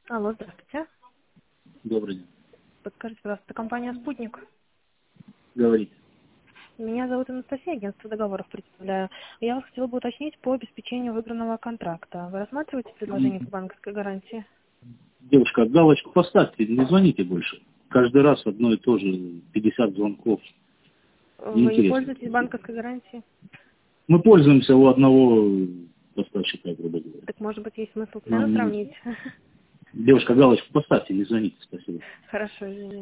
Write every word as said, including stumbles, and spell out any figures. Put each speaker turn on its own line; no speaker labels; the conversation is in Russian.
Алло, здравствуйте.
Добрый день.
Подскажите, пожалуйста, это компания «Спутник».
Говорите.
Меня зовут Анастасия, агентство договоров представляю. Я вас хотела бы уточнить по обеспечению выигранного контракта. Вы рассматриваете предложение по
М,
банковской гарантии?
Девушка, галочку поставьте, не звоните больше. Каждый раз одно и то же, пятьдесят звонков.
Вы не
Неинтересно.
пользуетесь банковской гарантией?
Мы пользуемся у одного поставщика, грубо говоря.
Так, может быть, есть смысл
Нам
цену
не нужно.
сравнить?
Девушка, галочку поставьте, не звоните, спасибо.
Хорошо, извините.